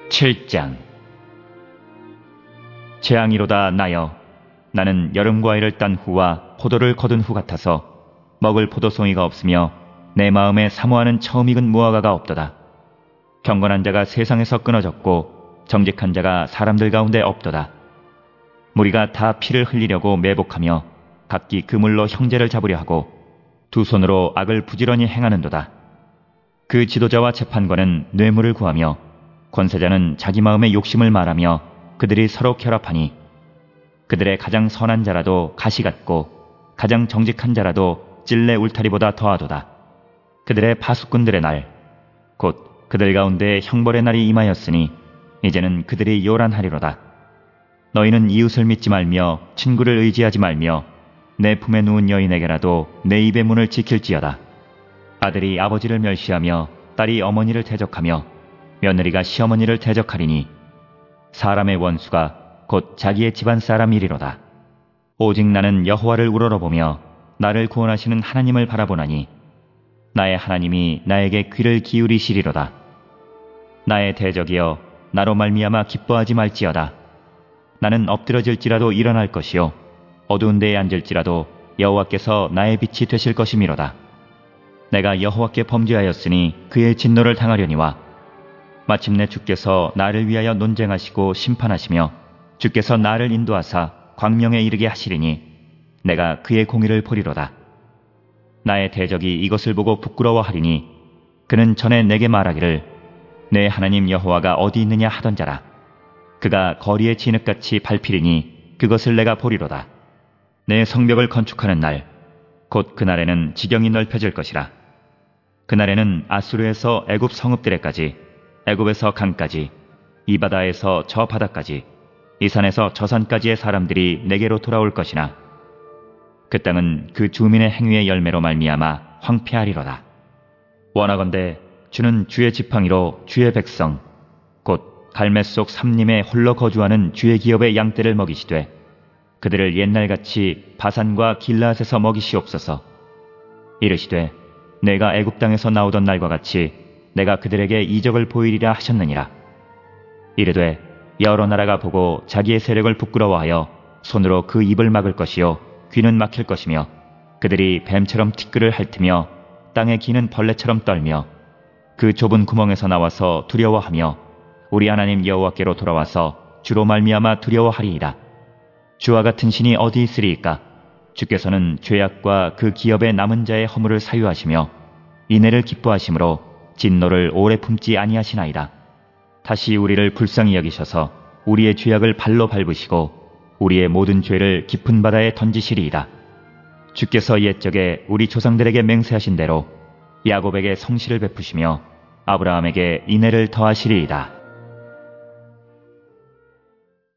7장. 재앙이로다 나여, 나는 여름 과일을 딴 후와 포도를 거둔 후 같아서 먹을 포도송이가 없으며 내 마음에 사모하는 처음 익은 무화과가 없도다. 경건한 자가 세상에서 끊어졌고 정직한 자가 사람들 가운데 없도다. 무리가 다 피를 흘리려고 매복하며 각기 그물로 형제를 잡으려 하고 두 손으로 악을 부지런히 행하는도다. 그 지도자와 재판관은 뇌물을 구하며 권세자는 자기 마음의 욕심을 말하며 그들이 서로 결합하니 그들의 가장 선한 자라도 가시 같고 가장 정직한 자라도 찔레 울타리보다 더하도다. 그들의 파수꾼들의 날, 곧 그들 가운데 형벌의 날이 임하였으니 이제는 그들이 요란하리로다. 너희는 이웃을 믿지 말며 친구를 의지하지 말며 내 품에 누운 여인에게라도 내 입의 문을 지킬지어다. 아들이 아버지를 멸시하며 딸이 어머니를 대적하며 며느리가 시어머니를 대적하리니 사람의 원수가 곧 자기의 집안 사람이리로다. 오직 나는 여호와를 우러러보며 나를 구원하시는 하나님을 바라보나니 나의 하나님이 나에게 귀를 기울이시리로다. 나의 대적이여, 나로 말미암아 기뻐하지 말지어다. 나는 엎드러질지라도 일어날 것이요 어두운 데에 앉을지라도 여호와께서 나의 빛이 되실 것이미로다. 내가 여호와께 범죄하였으니 그의 진노를 당하려니와 마침내 주께서 나를 위하여 논쟁하시고 심판하시며 주께서 나를 인도하사 광명에 이르게 하시리니 내가 그의 공의를 보리로다. 나의 대적이 이것을 보고 부끄러워하리니 그는 전에 내게 말하기를 내 하나님 여호와가 어디 있느냐 하던 자라. 그가 거리에 진흙같이 밟히리니 그것을 내가 보리로다. 내 성벽을 건축하는 날, 곧 그날에는 지경이 넓혀질 것이라. 그날에는 아수르에서 애굽 성읍들에까지, 애굽에서 강까지, 이 바다에서 저 바다까지, 이 산에서 저 산까지의 사람들이 내게로 돌아올 것이나 그 땅은 그 주민의 행위의 열매로 말미암아 황폐하리로다. 원하건대 주는 주의 지팡이로 주의 백성, 곧 갈매 속 삼림에 홀로 거주하는 주의 기업의 양떼를 먹이시되 그들을 옛날같이 바산과 길라앗에서 먹이시옵소서. 이르시되 내가 애굽 땅에서 나오던 날과 같이 내가 그들에게 이적을 보이리라 하셨느니라. 이르되 여러 나라가 보고 자기의 세력을 부끄러워하여 손으로 그 입을 막을 것이요 귀는 막힐 것이며 그들이 뱀처럼 티끌을 핥으며 땅에 기는 벌레처럼 떨며 그 좁은 구멍에서 나와서 두려워하며 우리 하나님 여호와께로 돌아와서 주로 말미암아 두려워하리이다. 주와 같은 신이 어디 있으리이까? 주께서는 죄악과 그 기업의 남은 자의 허물을 사유하시며 인애를 기뻐하심으로 진노를 오래 품지 아니하시나이다. 다시 우리를 불쌍히 여기셔서 우리의 죄악을 발로 밟으시고 우리의 모든 죄를 깊은 바다에 던지시리이다. 주께서 옛적에 우리 조상들에게 맹세하신 대로 야곱에게 성실을 베푸시며 아브라함에게 인애를 더하시리이다.